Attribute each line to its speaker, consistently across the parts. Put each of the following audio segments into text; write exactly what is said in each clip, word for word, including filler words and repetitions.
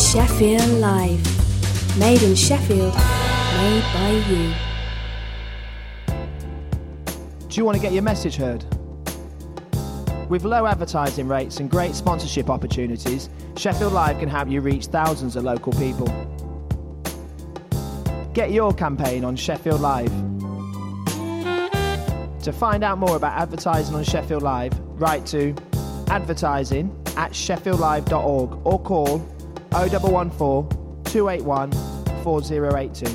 Speaker 1: Sheffield Live. Made in Sheffield, made by you.
Speaker 2: Do you want to get your message heard? With low advertising rates and great sponsorship opportunities, Sheffield Live can help you reach thousands of local people. Get your campaign on Sheffield Live. To find out more about advertising on Sheffield Live, write to advertising at sheffield live dot org or call oh one one four, two eight one, four oh eight two.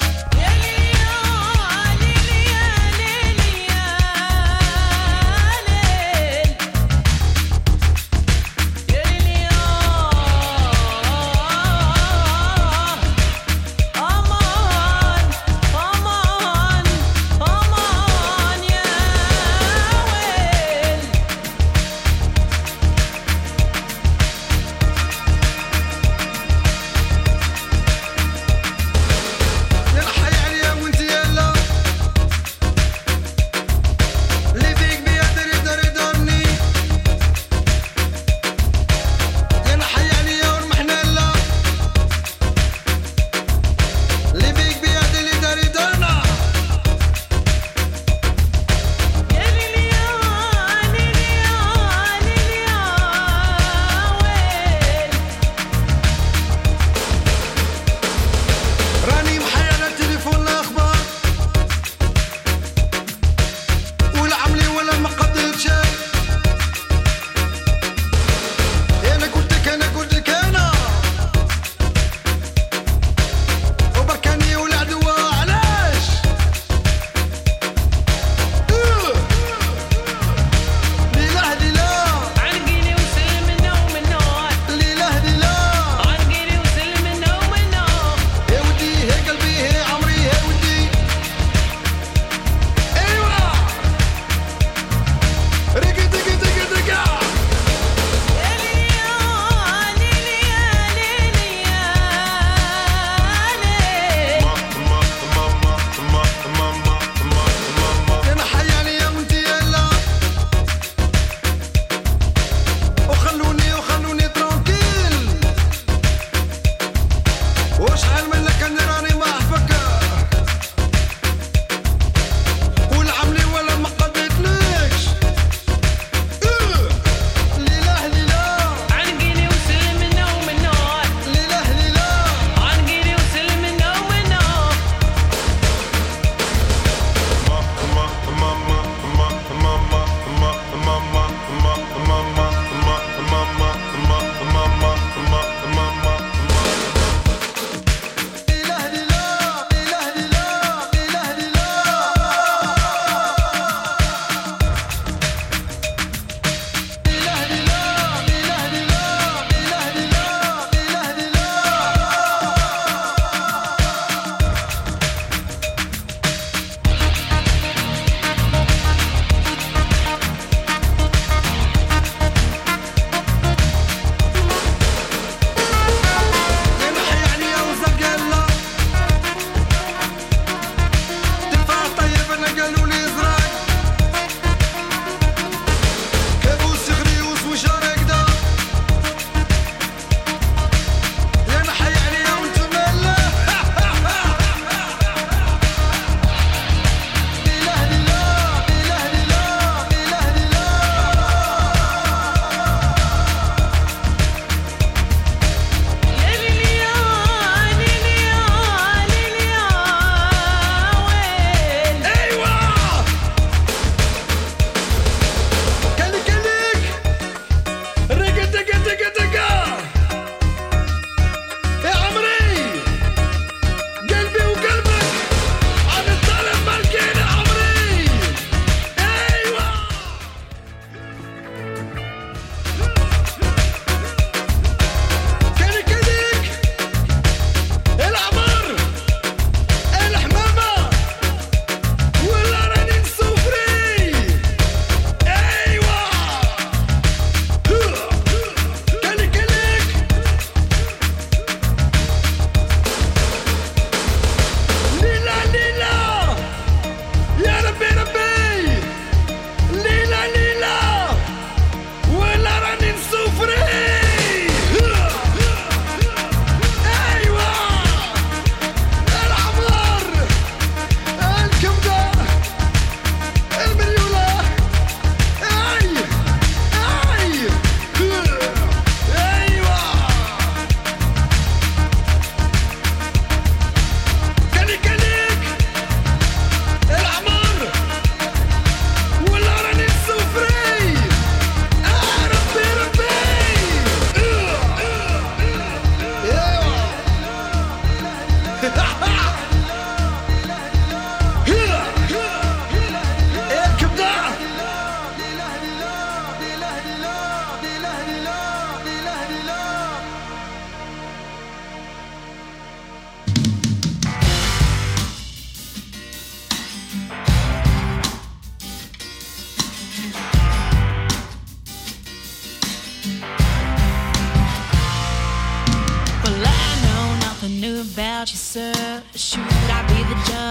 Speaker 3: Yeah.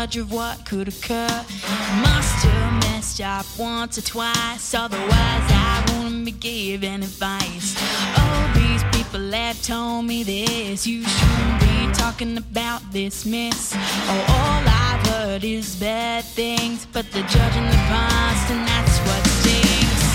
Speaker 3: judge of what could occur. Must have messed up once or twice, otherwise I wouldn't be giving advice. Oh, these people have told me this, you shouldn't be talking about this, miss. Oh, all I've heard is bad things, but they're judging the past, and that's what stings.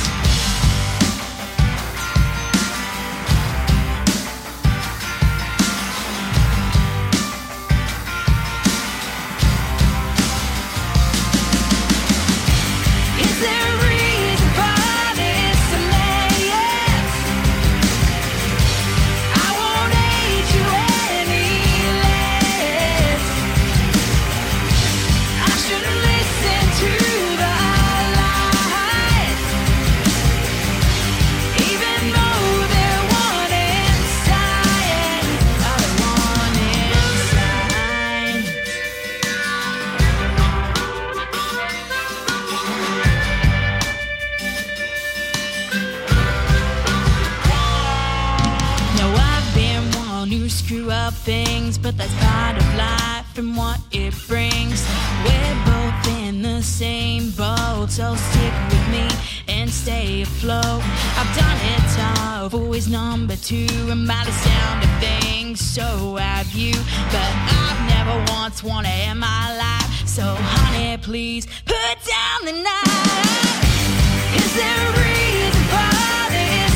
Speaker 3: Things, but that's part of life and what it brings. We're both in the same boat, so stick with me and stay afloat. I've done it tough, always number two, and by the sound of things, so have you. But I've never once wanted in my life, so honey, please put down the knife. Is there a reason for this?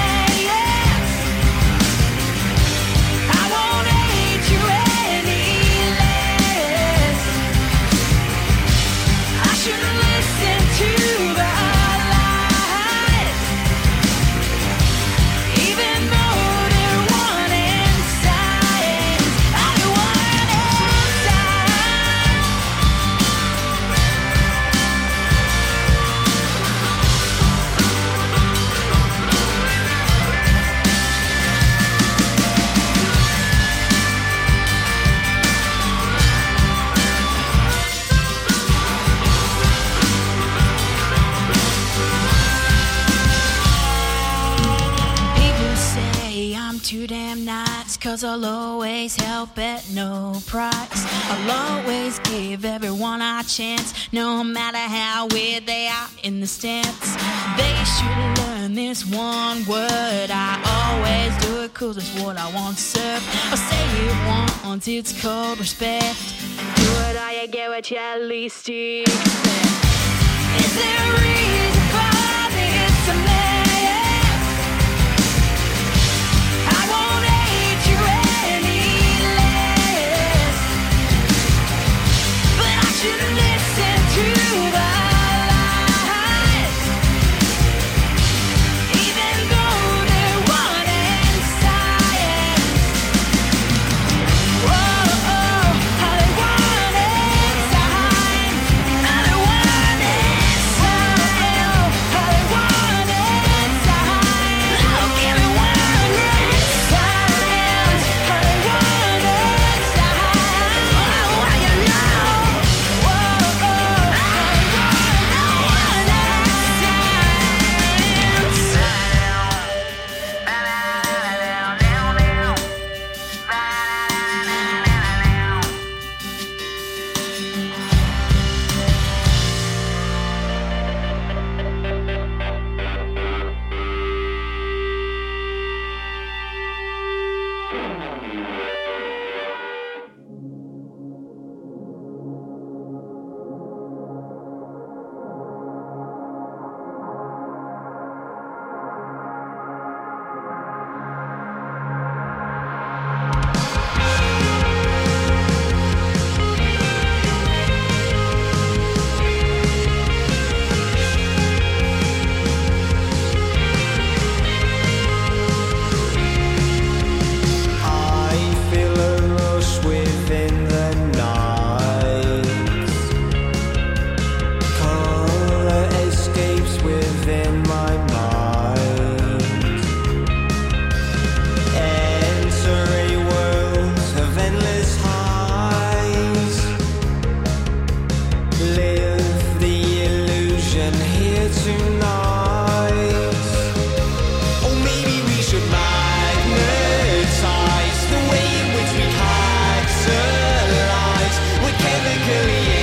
Speaker 3: Too damn nice, cause I'll always help at no price. I'll always give everyone a chance, no matter how weird they are in the stance. They should learn this one word, I always do it cause it's what I want served. I'll say it once, it's called respect. Do it or you get what you at least expect. Is there a reason for this? A man? Listen to the lies, even though they're one in science. Whoa, oh, how they want in science, how they want in science, how they want in science. Oh, give me one in science, how they want in science. Oh, how you know?
Speaker 4: Chemically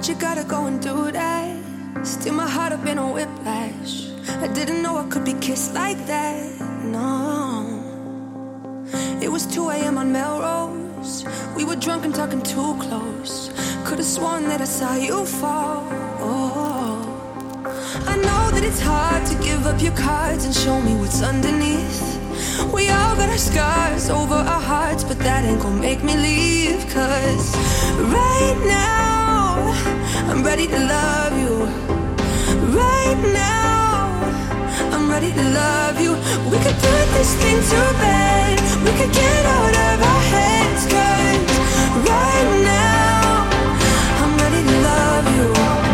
Speaker 4: Why'd you gotta go and do that? Steal my heart up in a whiplash. I didn't know I could be kissed like that, no. It was two a.m. on Melrose. We were drunk and talking too close. Could've sworn that I saw you fall, oh. I know that it's hard to give up your cards and show me what's underneath. We all got our scars over our hearts, but that ain't gonna make me leave. Cause right now, I'm ready to love you. Right now, I'm ready to love you. We could put this thing to bed. We could get out of our heads. Cause right now, I'm ready to love you.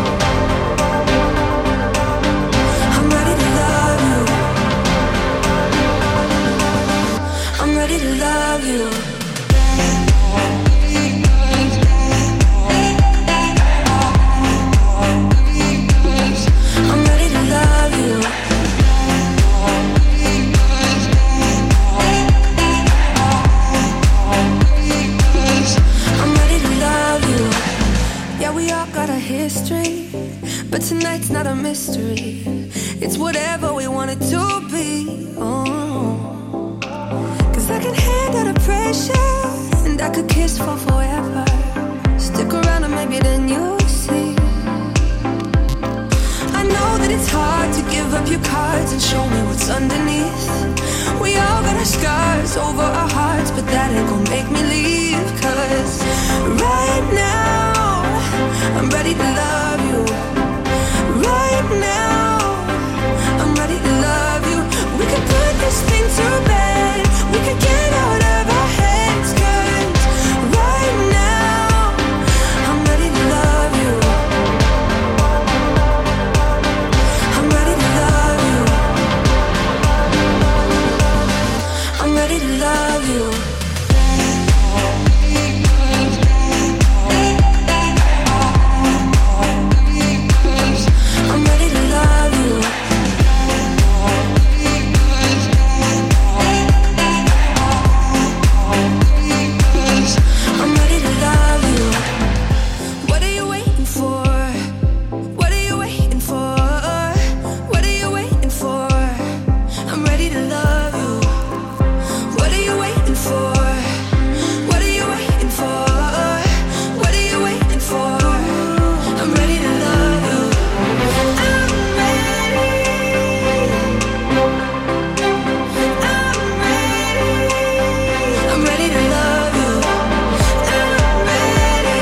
Speaker 4: I'm ready to love you. I'm ready to love you. I'm ready to love you. I'm ready to love you. Yeah, we all got a history, but tonight's not a mystery. It's whatever we want it to be, oh. Cause I can handle the pressure, and I could kiss for forever. Stick around and maybe then you'll see. I know that it's hard to give up your cards and show me what's underneath. We all got our scars over our hearts, but that ain't gonna make me leave. Cause right now, I'm ready to love you. Right now, I'm ready to love you. We could put this thing to bed. We could get out of our heads. Cause right now, I'm ready to love you. I'm ready to love you. I'm ready to love you. I'm ready to love you. I'm ready to love you. What are you waiting for? What are you waiting for? What are you waiting for? I'm ready to love you. What are you waiting for? What are you waiting for? What are you waiting for? I'm ready to love you. I'm ready. I'm ready. I'm ready to love you. I'm ready.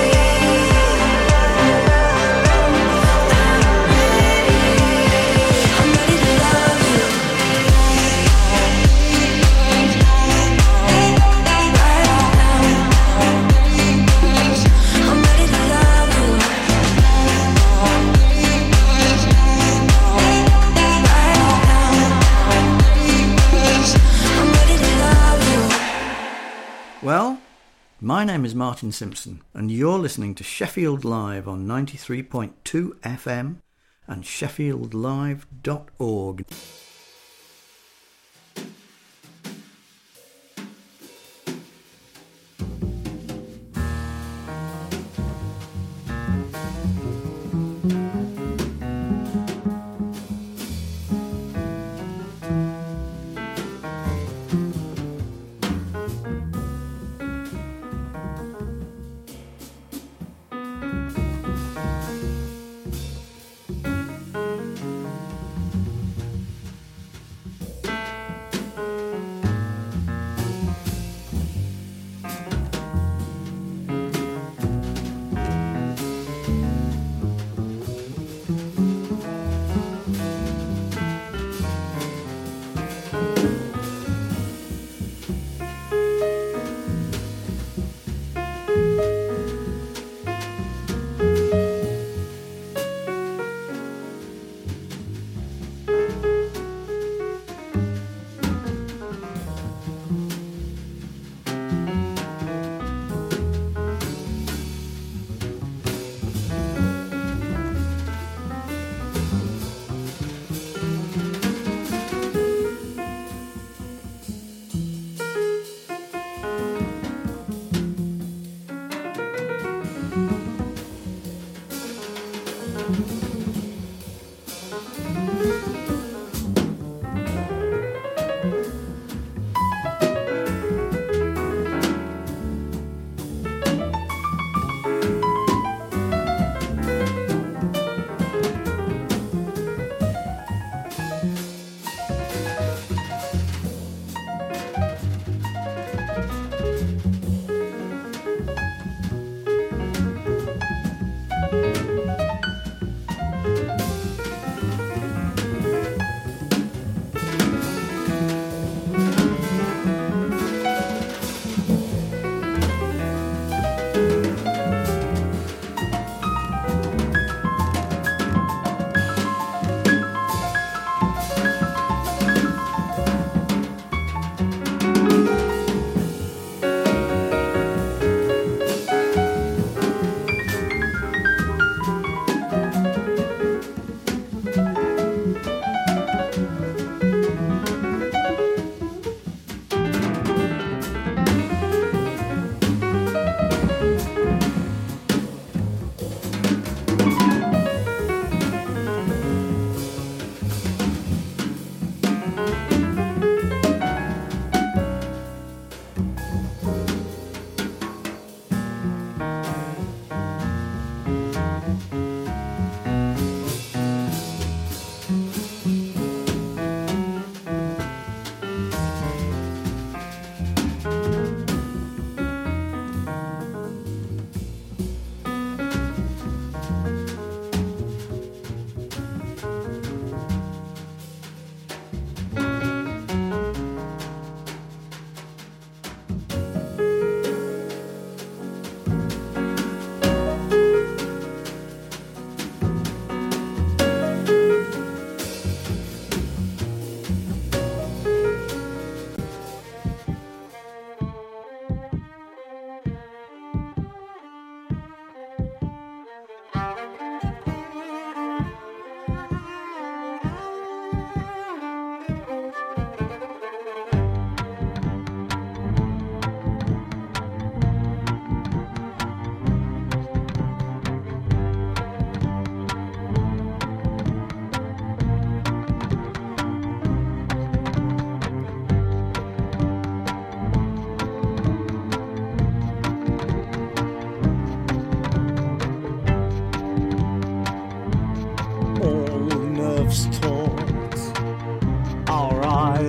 Speaker 4: I'm ready to love you. I'm ready to love you. I'm ready to love you.
Speaker 5: Well, my name is Martin Simpson, and you're listening to Sheffield Live on ninety-three point two F M and sheffield live dot org.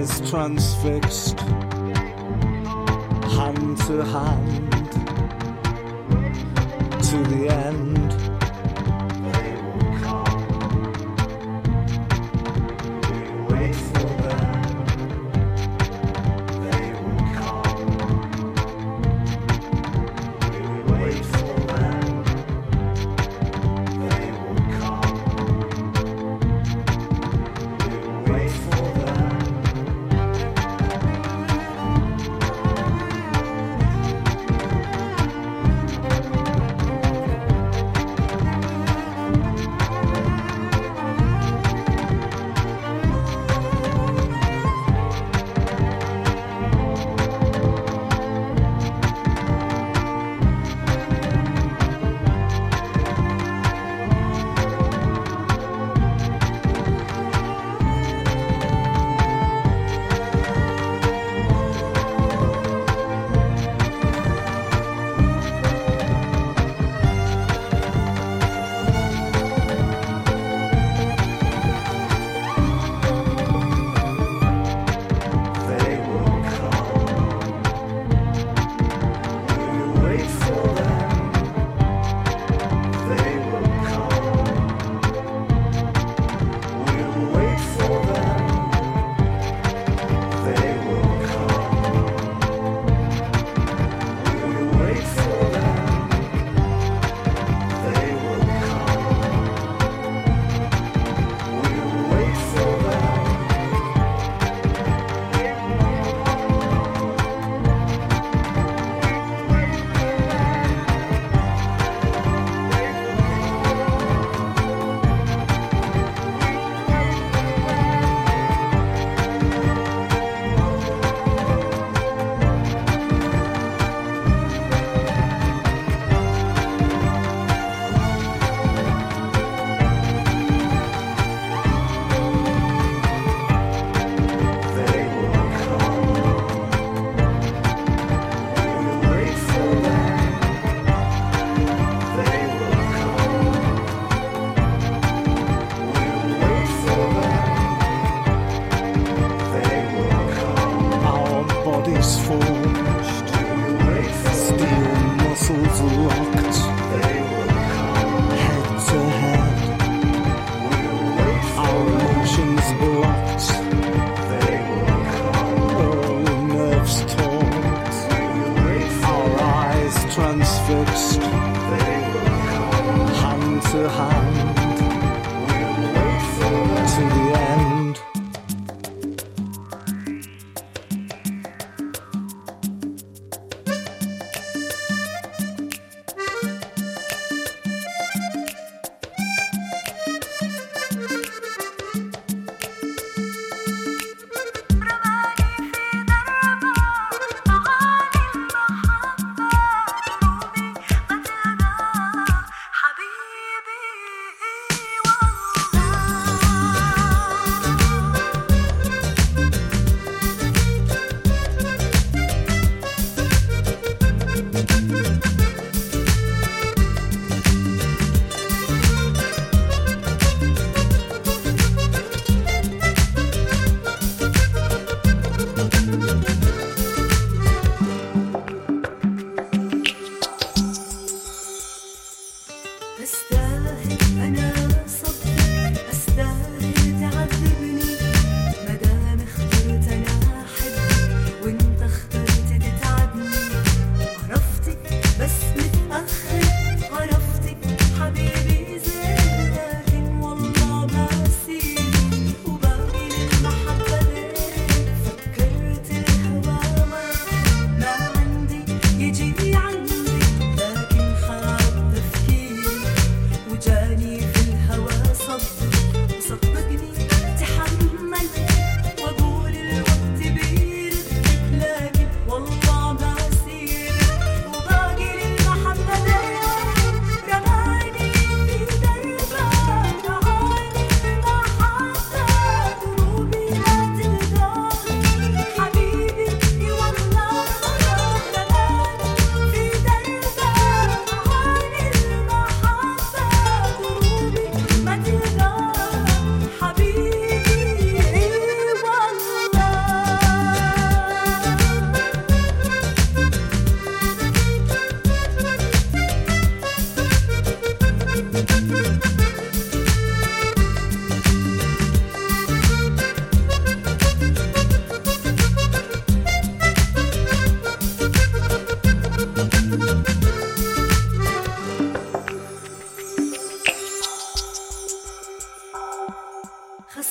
Speaker 6: eyes transfixed, hand to hand, to the end. They will come. We wait for them. They will come. We wait for them. They will come. We wait for them.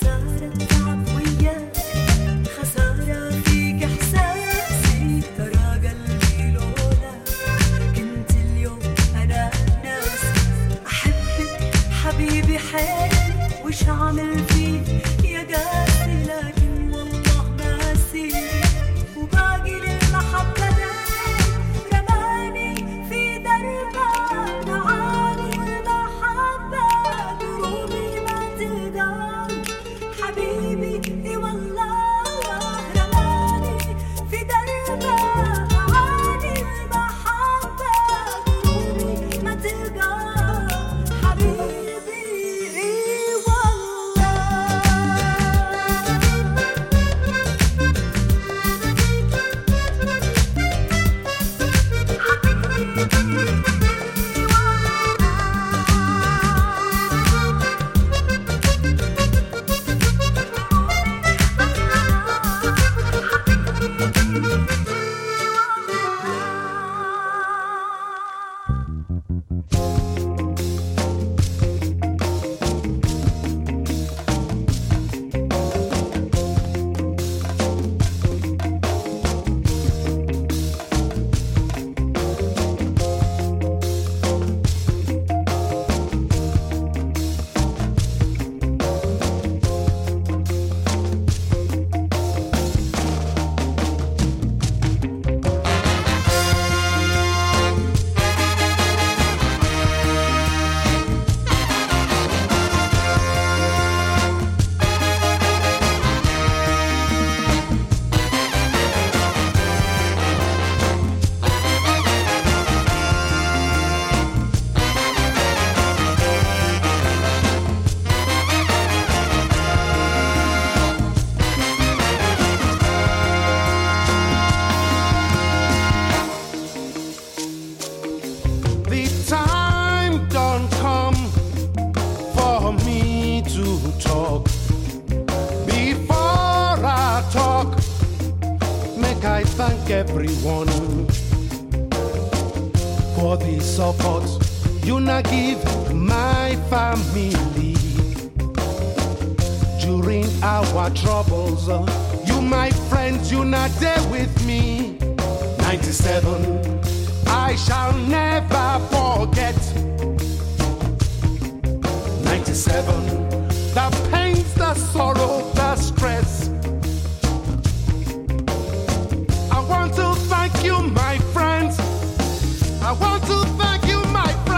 Speaker 7: خسارة تعب وياك خسارة فيك إحساسي ترى قلبي لولاك كنت اليوم أنا ناسي أحبك حبيبي حيل وش أعمل فيك يا قاسي لكن والله ناسي وباقي للمحبة رماني في دربه معاني المحبة دروبي ما تقدر حبيبي اي والله رماني في دربه معاني المحبة دروبي ما تقدر حبيبي اي والله
Speaker 6: The time don't come for me to talk. Before I talk, make I thank everyone for the support you na give my family during our troubles. You my friends, you na there with me. ninety-seven I shall never forget. ninety-seven the pains, the sorrow, the stress. I want to thank you, my friends. I want to thank you, my friends.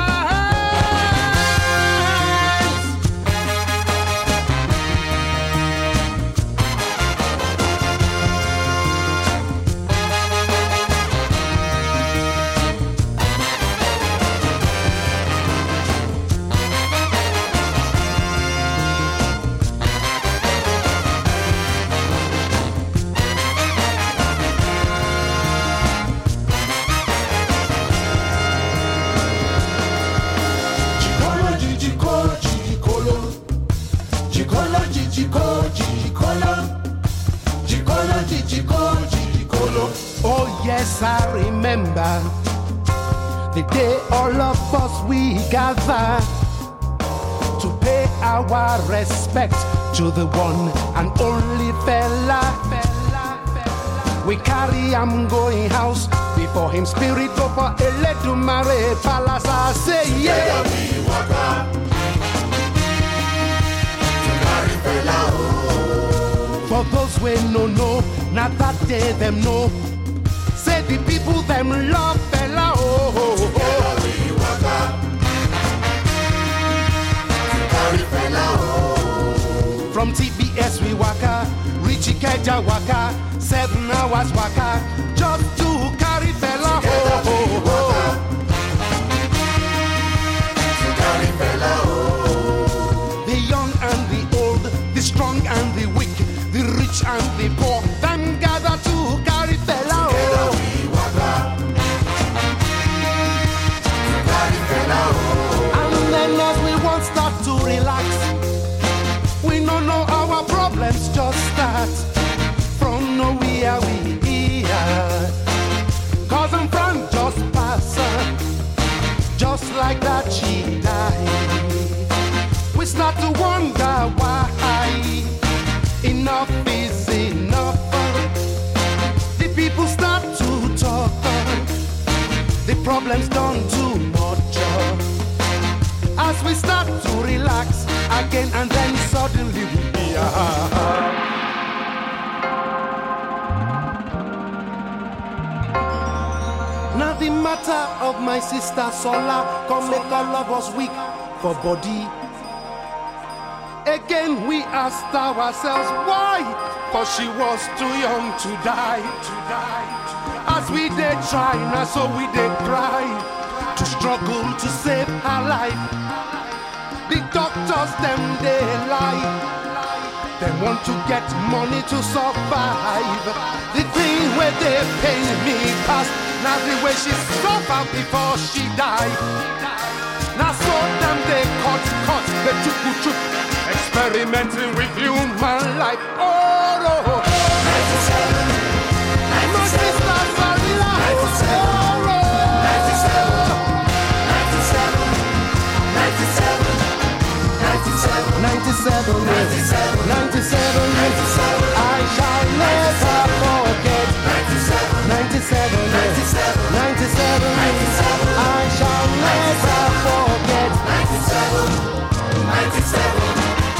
Speaker 6: Oh yes, I remember the day all of us we gather to pay our respect to the one and only fella. We carry him going house before him spirit go for Eledumare Palace. I say yeah. For those we no know, not that day them know. Say the people them love fella. Oh, oh, oh. From T B S we waka, Richie Keja waka, seven hours waka, just to carry fella. Oh, oh, oh. The young and the old, the strong and the weak, the rich and the poor, them gather to carry fella. Oh. And then as we won't start to relax, we don't know our problems just start from nowhere we are. Cause I'm from just pass, just like that she died. We start to wonder why. problems done too much. As we start to relax again, and then suddenly we be ah. Now the matter of my sister Sola come make all of us weak for body. Again we asked ourselves why, for she was too young to die. To die. As we did try, now so we did cry to struggle to save her life. The doctors them they lie. They want to get money to survive. The thing where they pay me past. Now the way she suffered before she died. Now so them they cut, cut, they took, took, experimenting with human life. Oh no. ninety-seven, ninety-seven, my sister Salila. ninety-seven, oh no. ninety-seven, ninety-seven, ninety-seven, ninety-seven, ninety-seven, ninety-seven, ninety-seven, ninety-seven. I shall never forget. ninety-seven, ninety-seven, ninety-seven, ninety-seven, ninety-seven. I shall never forget. ninety-seven, ninety-seven.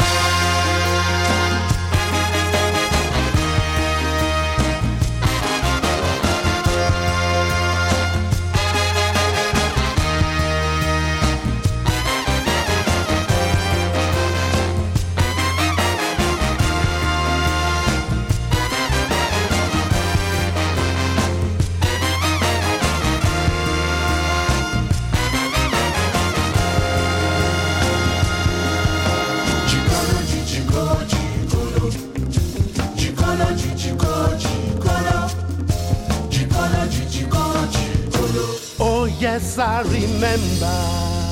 Speaker 6: Yes, I remember.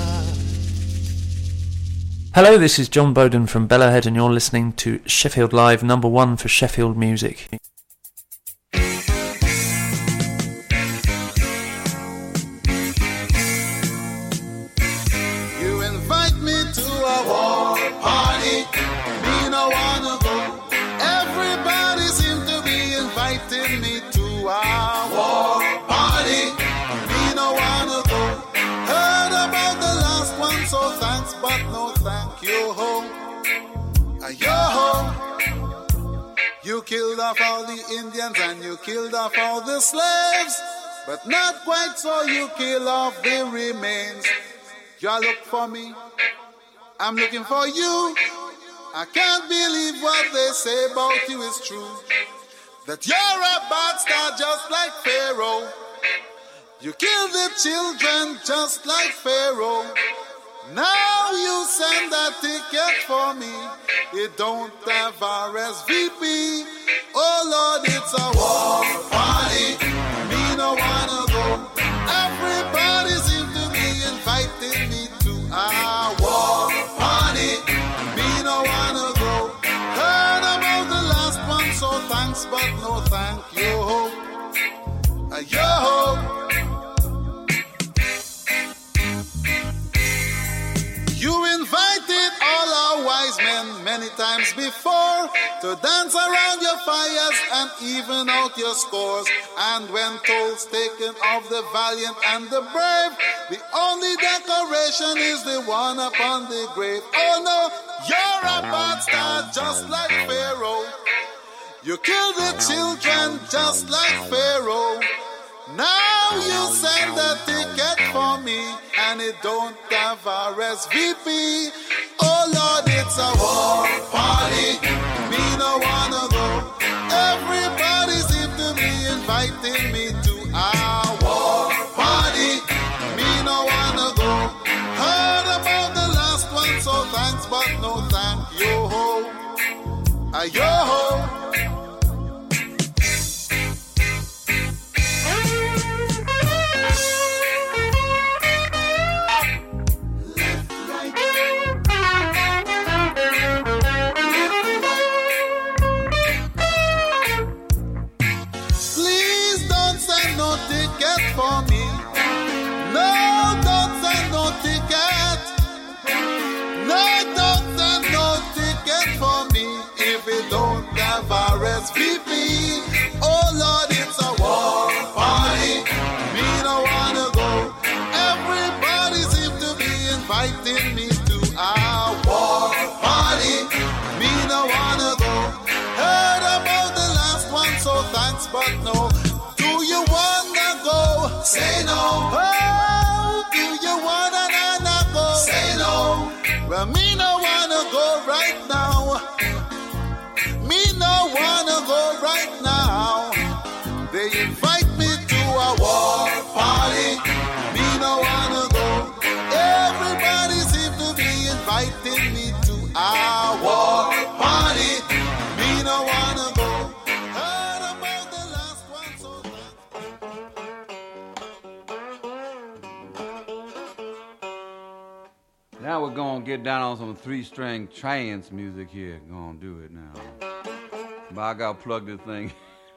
Speaker 8: Hello, this is John Bowden from Bellahead, and you're listening to Sheffield Live, number one for Sheffield music.
Speaker 9: You invite me to a war party, me no wanna go. Everybody seems to be inviting me to a war party. So thanks, but no thank you, ho. Yo, you killed off all the Indians and you killed off all the slaves, but not quite so you kill off the remains. You look for me, I'm looking for you. I can't believe what they say about you is true, that you're a bad star just like Pharaoh. You kill the children just like Pharaoh. Now you send a ticket for me. It don't have R S V P. Oh Lord, it's a war party. Me no wanna go. Everybody seems to be inviting me to a war party. Me no wanna go. Heard about the last one, so thanks, but no thank you. Uh, yo. You invited all our wise men many times before to dance around your fires and even out your scores. And when tolls taken of the valiant and the brave, the only decoration is the one upon the grave. Oh no, you're a bad star just like Pharaoh. You kill the children just like Pharaoh. Now you send a ticket for me and it don't have R S V P. Oh Lord, it's a war party. Me no wanna go. Everybody seems to be inviting me to a war party. Me no wanna go. Heard about the last one, so thanks, but no thank you. Ho. Ayo. For me, no, don't send no ticket. No, don't send no ticket for me if it don't have R S V P. Oh Lord, it's a war party. Me no wanna go. us, but no. Do you wanna go? Say no. Oh, do you wanna not go? Say no. Well, me no wanna go right now. Me no wanna go right now. They invite me to a war party. Me no wanna go. Everybody seem to be inviting me to a war party. Me no wanna go. Heard about the last one, so
Speaker 10: now we're gonna get down on some three-string trance music here. Gonna do it now. But I gotta plug this thing.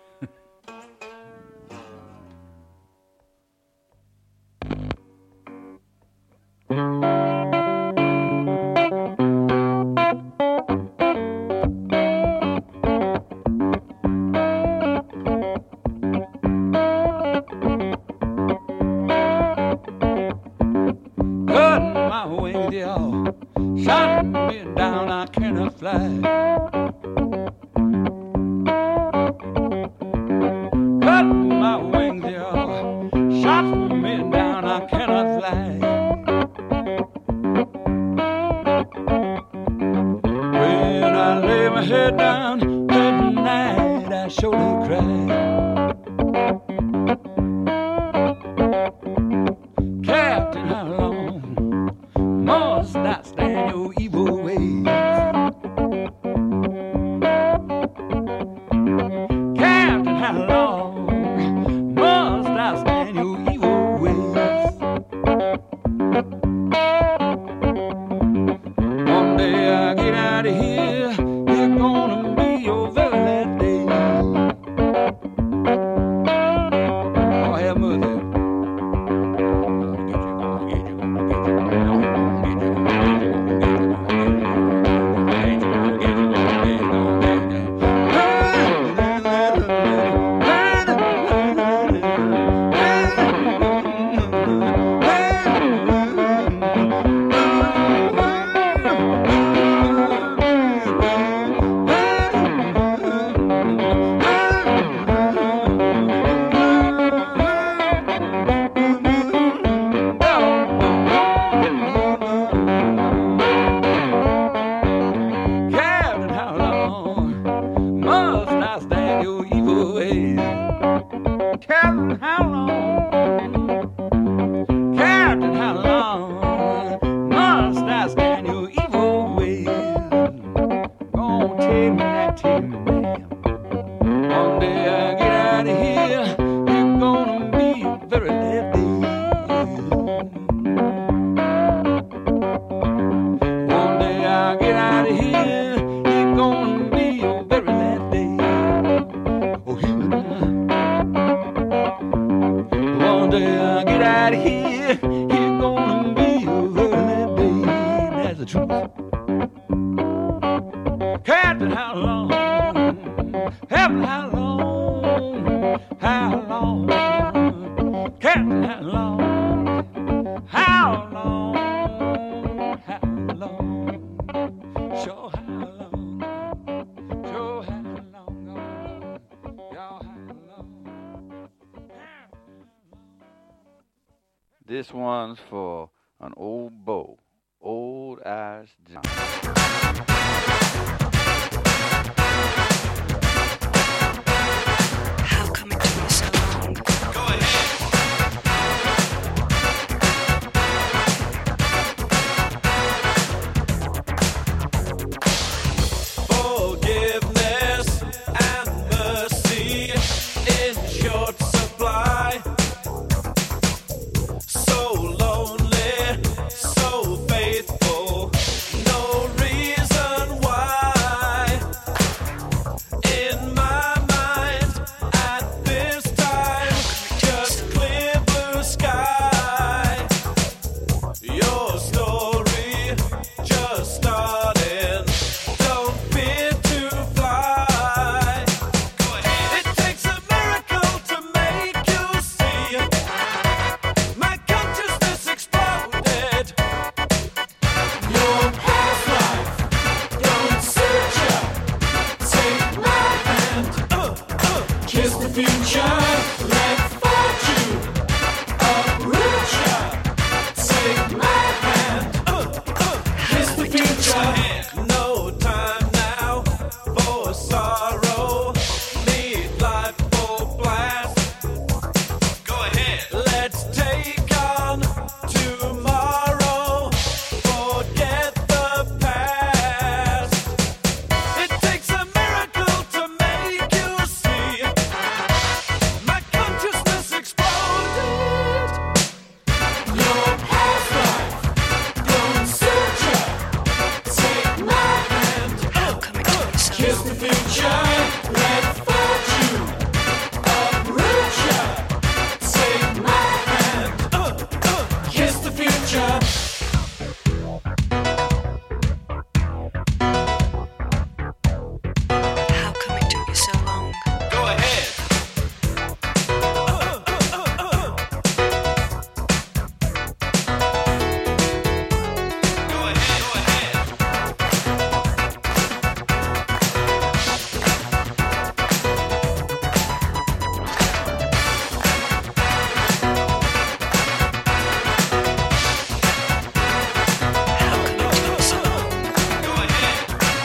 Speaker 10: This one's for an old beau, Old Eyes John.
Speaker 7: How come it took me so long? Go ahead.
Speaker 11: Forgiveness and mercy in short supply. So lonely, so faithful, no reason future, let fortune uproot ya. Take my hand, uh, uh, kiss the future. No time now for sorrow. Need life full blast. Go ahead. Let's take on tomorrow. Forget the past. It takes a miracle to make you see. My consciousness exploded. Your past life don't suit ya. Take my hand, uh, uh, kiss the future. Let fortune uproot ya. Take my hand, uh, uh, kiss the future.
Speaker 7: How come it took you so long?
Speaker 11: Go ahead. Go ahead, go ahead.
Speaker 7: How come it took you so long?
Speaker 11: Go ahead.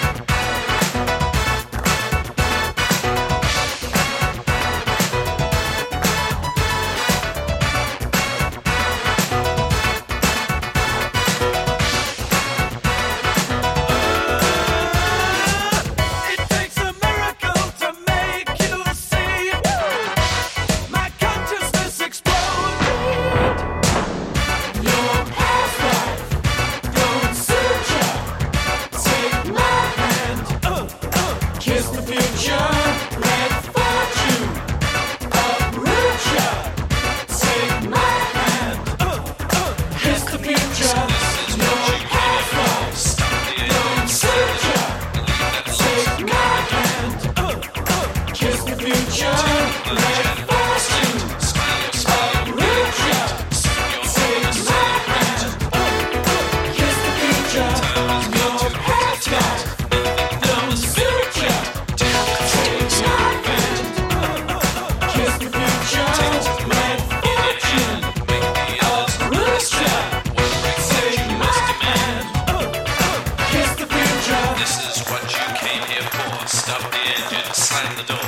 Speaker 11: It takes a miracle to make you see. My consciousness exploded. Your past life don't suit ya. Take my hand, uh, uh, kiss the future. Let fortune uproot ya. Take my hand, uh, uh, kiss the future. Your past life don't suit ya. Take my hand, uh, uh, kiss the future. Let fortune uproot ya. Take my hand, uh, uh, kiss the future. Your past life don't suit ya. Take my hand, uh, uh, kiss the future. Let fortune uproot ya. Take my hand, uh, uh, kiss the future.
Speaker 12: This is what you came here for. Stop the engine, slam the door.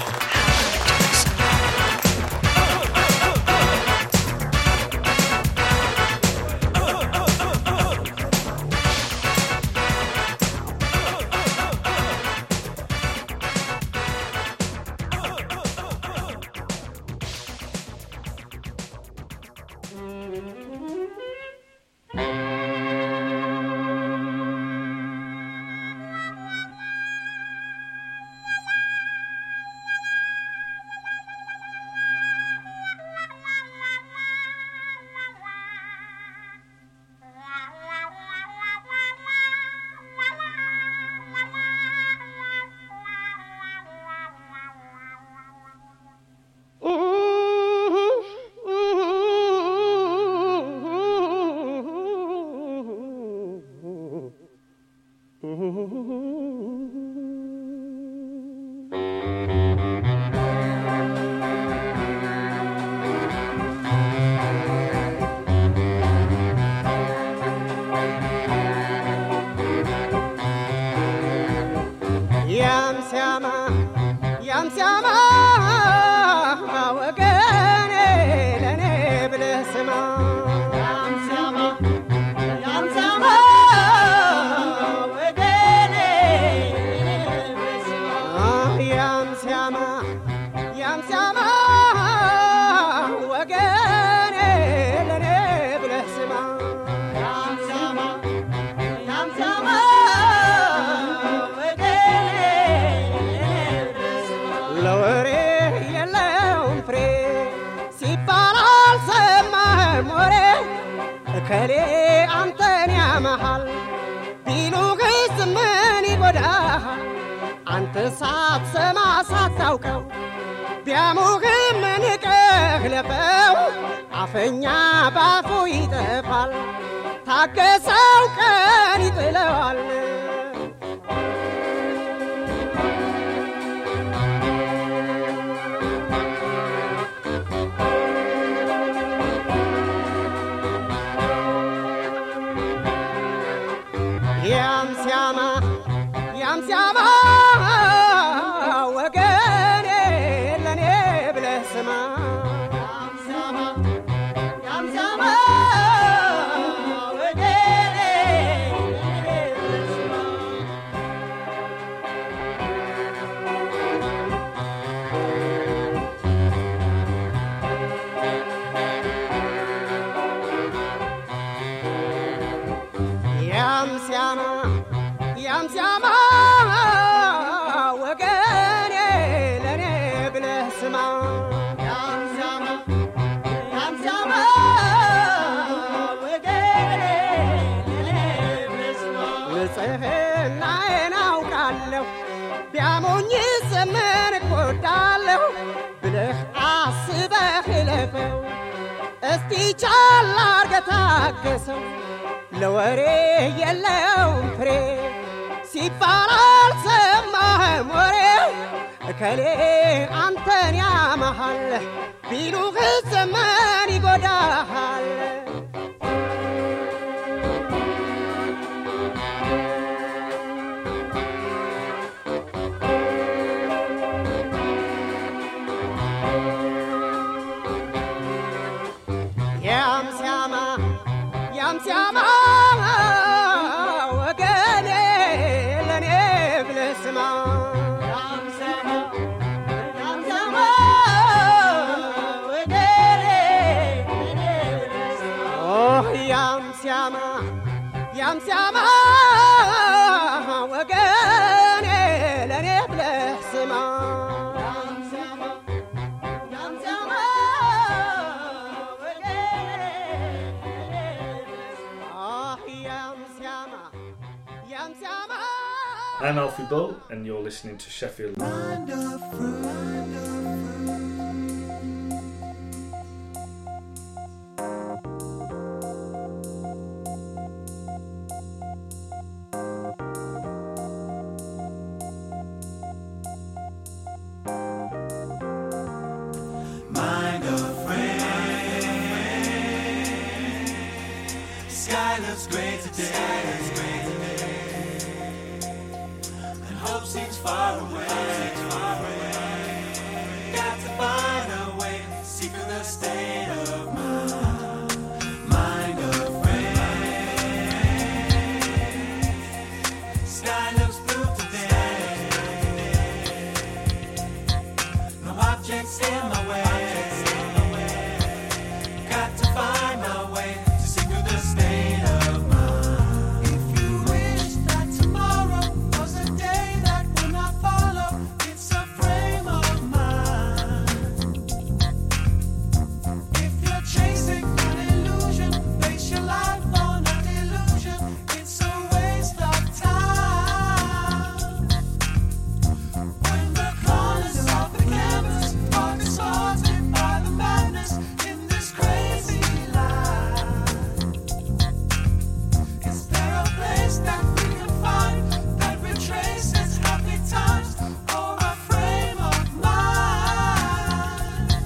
Speaker 13: ያም ሲያማ ያም ሲያማ ወገኔ ለኔ ብለህ ስማ ያም ሲያማ ያም ሲያማ ወገኔ ብለህ ስማ ያም ሲያማ ያም ሲያማ ወገኔ ለኔ ብለህ ስማ ያም ሲያማ ያም ሲያማ ለወሬ የለውም ፍሬ ሲባል አልሰማህም ወሬ እከሌ አንተን ያመሃል ቢሉህስ ምን ይጎዳሃል አንተ ሳትሰማ ሳታውቀው ቢያሙህም ንቀህ ለፈው አፈኛ ባፉ ይጠፋል ታገሰው ቀን ይጥለዋል ቻል አርገህ ታገሰው ለወሬ የለውም ፍሬ ሲባል አልሰማህም ወሬ እከሌ አንተን ያመሃል ቢሉህ ዘመን ይጎዳሃል ሲያማ ወገኔ ለኔ ብለህ ስማ ያምሰማ ያምሰማ ወገኔ ለኔ ብለህ ስማ ኦህ ያምሰማ ያምሰማ ወገኔ ለኔ ብለህ ስማ ያምሰማ ያምሰማ
Speaker 14: I'm Alfie Bull, and you're listening to Sheffield. Mind of fruit.
Speaker 11: Mind of friend. Sky looks great today. Hope seems far away, far away. Got to find a way, see through the state of mind, mind of friend. Sky looks blue today. No objects in my way. Got to find my way to see through the state of mind. If you wish that tomorrow was a day follow, it's a frame of mind. If you're chasing an illusion, base your life on a delusion. It's a waste of time. When the corners of the canvas are distorted by the madness in this crazy life, is there a place that we can find that retraces happy times or a frame of mind?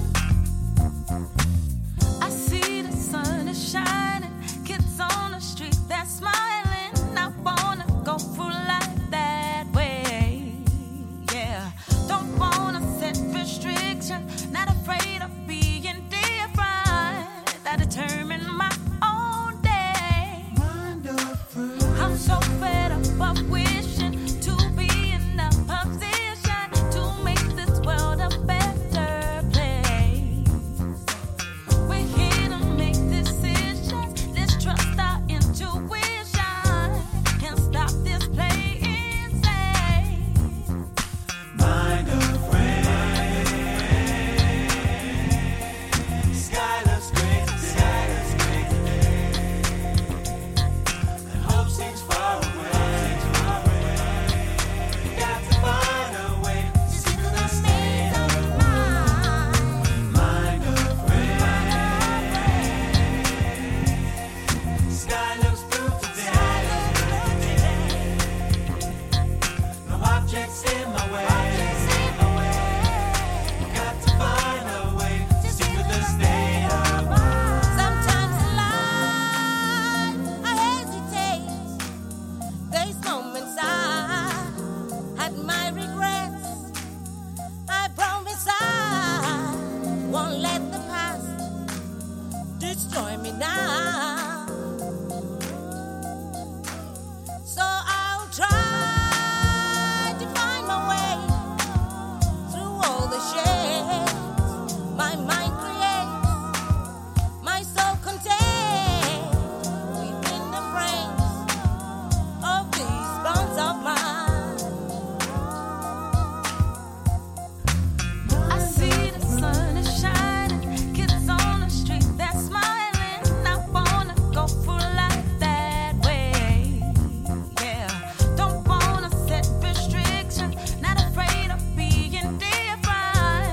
Speaker 3: I see the sun is shining, kids on the street they're smiling. I wanna go through life that way, yeah. Don't wanna set restrictions, not afraid of being different. I determine my own day. I'm so fed up of wishing to be in a position to make this world a better place. We're here to make decisions. Let's trust our intuition and stop this playing safe.
Speaker 11: Mind of friend. Sky looks great today. And hope seems far away. Got to find a way to see through the state of mind. Mind of friend. Sky looks blue today. No objects in my way. Got to find a way to see through the state of mind.
Speaker 3: Sometimes in life I hesitate. There's moments I had my regrets. I promise I won't let the past destroy me now. So I'll try to find my way through all the shades my mind creates, my soul contains within the frames of these bones of mine. I see the sun is shining, kids on the street they're smiling. I wanna go through life that way, yeah. Don't wanna set restrictions, not afraid of being different.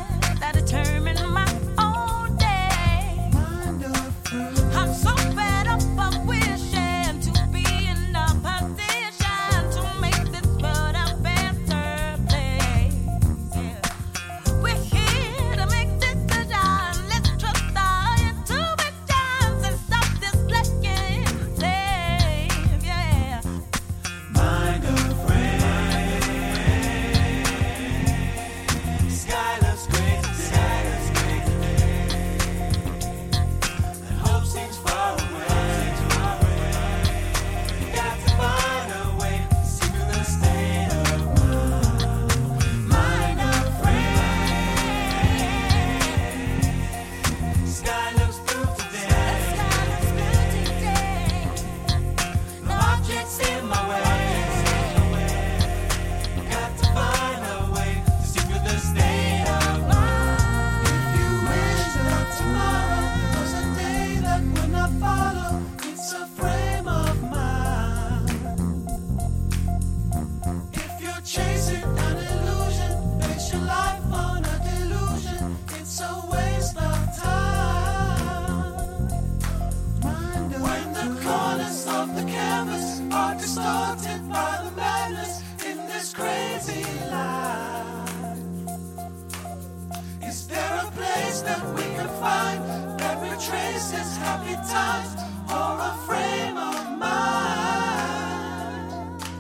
Speaker 11: hypnotized or a frame of mind.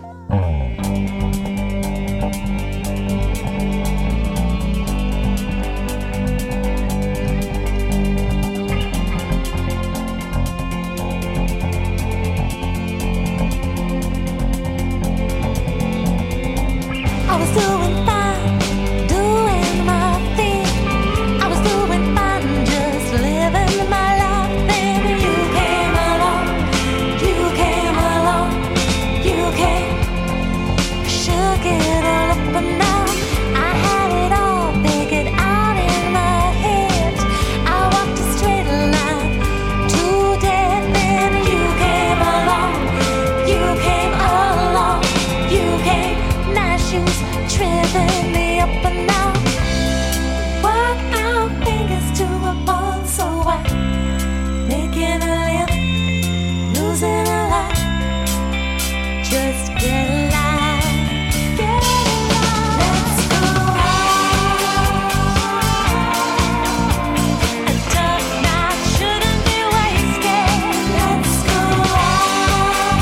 Speaker 15: I was doing fine, doing my thing. I was doing fine, just living my life. Then you came along, you came along, you came. Shook it all up and now I had it all figured out in my head. I walked a straight line to death. Then you came along, you came along, you came. Nice shoes tripping me up and down. Work our fingers to a bone so white, making a living, losing a life. Just get alive, get alive. Let's go on. A dark night shouldn't be wasted. Let's go on.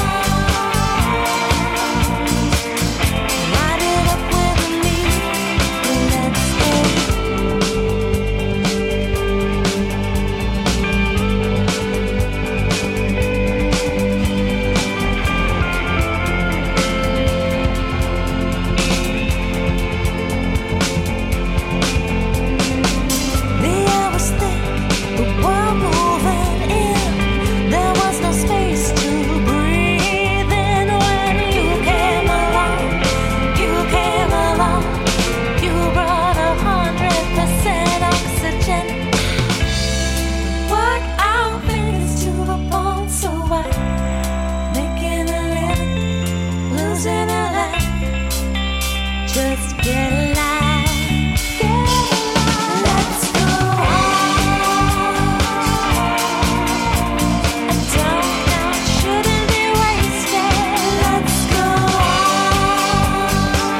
Speaker 15: Light it up with me. Let's go. The air was thick, the world moving in. There was no space to breathe in when you came along. You came along. You brought a hundred percent oxygen. Work our fingers to a bone so white, making a living, losing a life. Just get alive, get alive. Let's go on. A dark night shouldn't be wasted. Let's go on.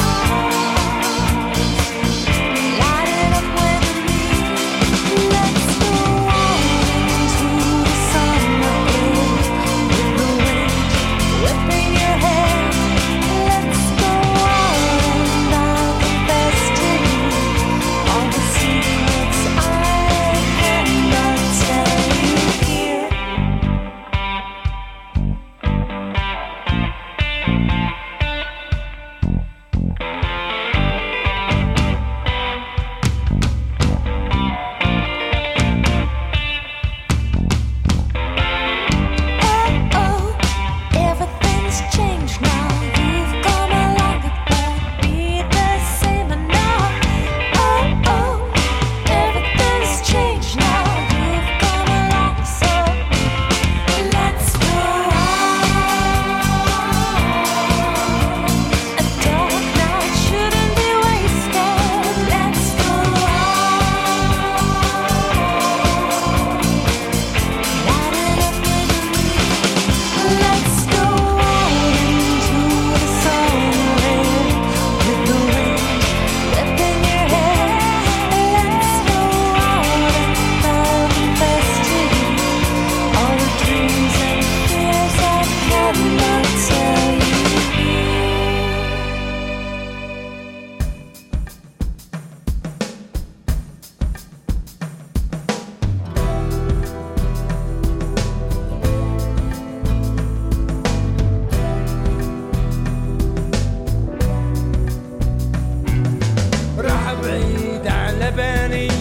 Speaker 15: Light it up with me. Let's go on into the summer air with the wind whipping your hair. Let's go on and I'll confess to you all the secrets I cannot tell you here. Oh, everything's changed now. You've come along, it won't be the same now. Oh, oh, everything's changed now. You've come along, so let's go on. A dark night shouldn't be wasted. Let's go on. Light it up with me. Let's go on into the summer air with the wind whipping your hair. Let's go on and I'll confess to you all the dreams and fears I cannot tell you here.
Speaker 11: راح بعيد على بالي